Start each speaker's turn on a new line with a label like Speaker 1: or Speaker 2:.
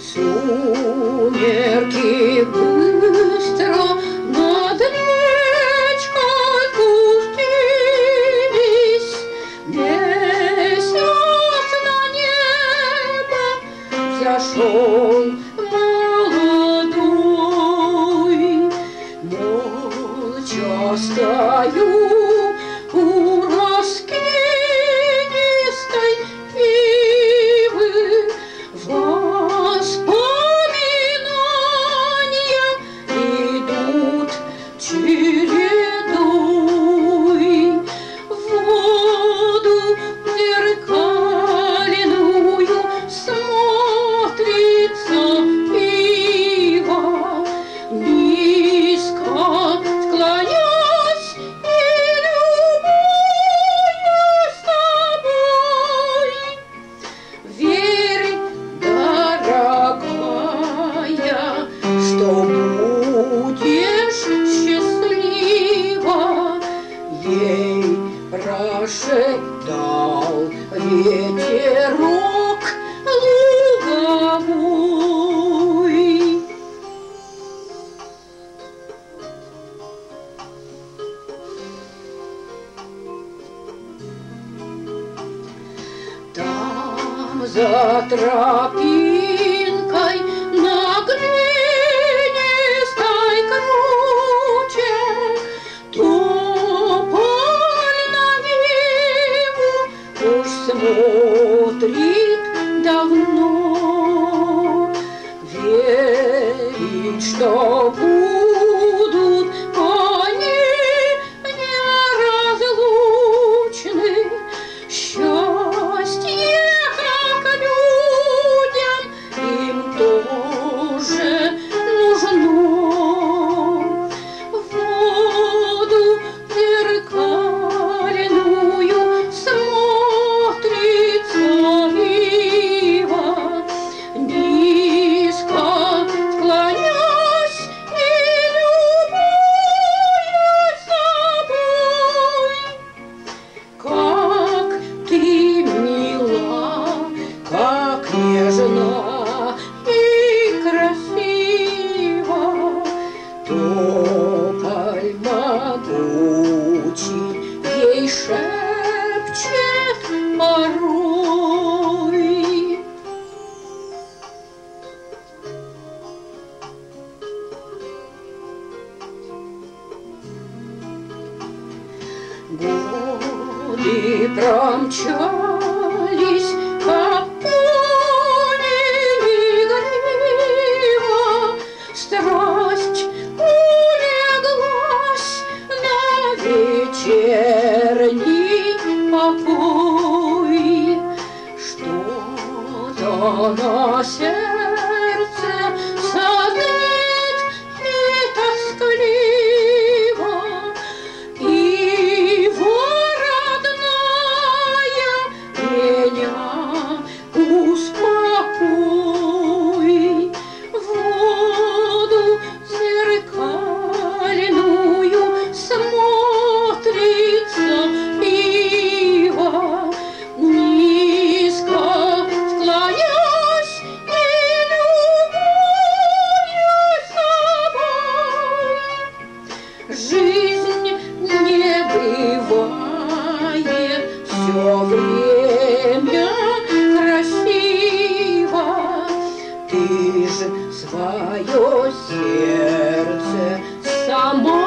Speaker 1: Сумерки быстро над речкой пустились, месяц на небо взошел молодой. Молча стою у раскидистой ивы, воспоминания идут чередой. В воду зеркальную смотрится ива, низко склонясь и любуюсь тобой. Верь, дорогая, что будешь счастлива, ей прошептал ветерок луговой. Там за тропинкой на глинистой круче тополь на ниву уж смотрит давно. Верит, что будут они неразлучны. Счастье, как людям, им тоже нужно. Воду зеркальную смотрится ива, низко склонясь и любуюсь собой. Как ты мила, как нежна и красива, тополь могучий ей шепчет порой. Годы промчались, как пони игриво, страсть улеглась на вечерний покой. Что-то на сердце саднет и тоскливо, ива родная, меня успокой. Воду зеркальную смотрится ива, низко склонясь и любуюсь собой. Жизнь не бывает все время красиво. Ты ж свое сердце сама